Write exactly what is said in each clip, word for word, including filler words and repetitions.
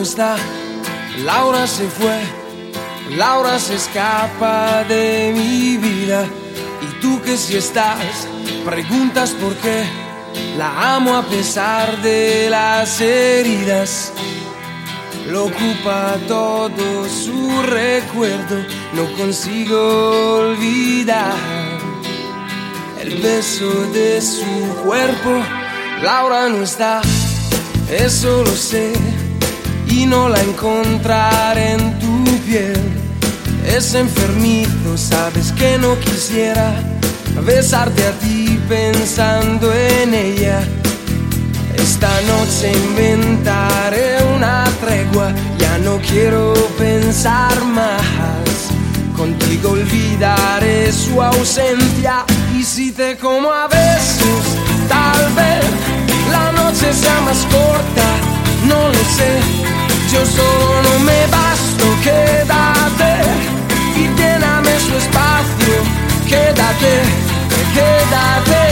está, Laura se fue, Laura se escapa de mi vida. Y tú que si estás, preguntas por qué la amo a pesar de las heridas. Lo ocupa todo su recuerdo, no consigo olvidar el beso de su cuerpo. Laura no está, eso lo sé, y no la encontraré en tu piel. Es enfermizo, sabes que no quisiera besarte a ti pensando en ella. Esta noche inventaré una tregua, ya no quiero pensar más. Contigo olvidaré su ausencia, y si te como a besos, tal vez la noche sea más corta, no lo sé. Yo solo no me basto, quédate y lléname su espacio. Quédate, quédate.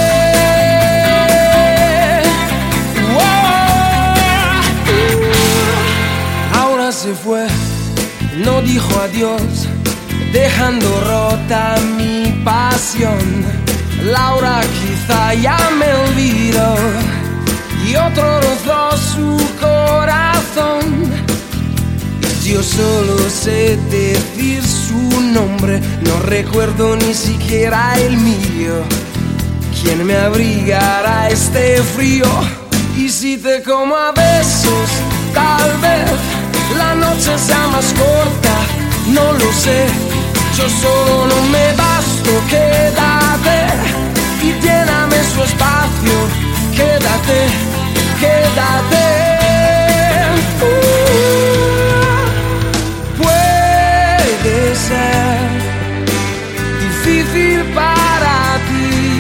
Se fue, no dijo adiós, dejando rota mi pasión. Laura quizá ya me olvidó y otro rozó su corazón. Yo solo sé decir su nombre, no recuerdo ni siquiera el mío. ¿Quién me abrigará este frío? Y si te como a besos, tal vez la noche sea más corta, no lo sé. Yo solo no me basto, quédate y lléname su espacio. Quédate, quédate. Uh, puede ser difícil para ti,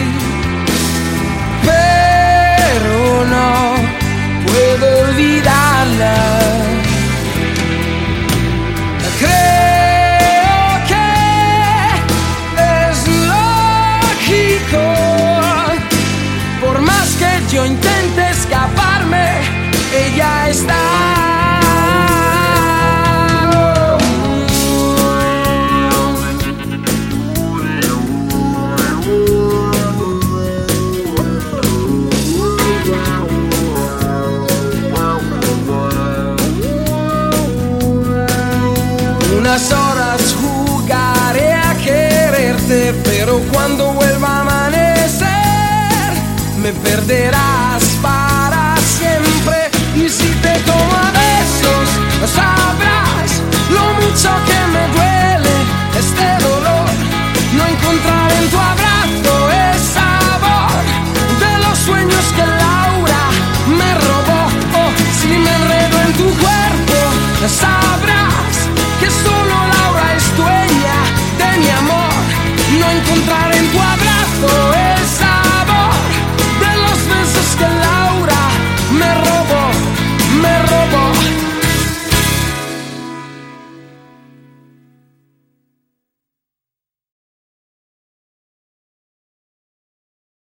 pero no puedo olvidarla. Por más que yo intente escaparme, ella está. Unas horas jugaré a quererte, pero cuando vuelva a amanecer me perderás.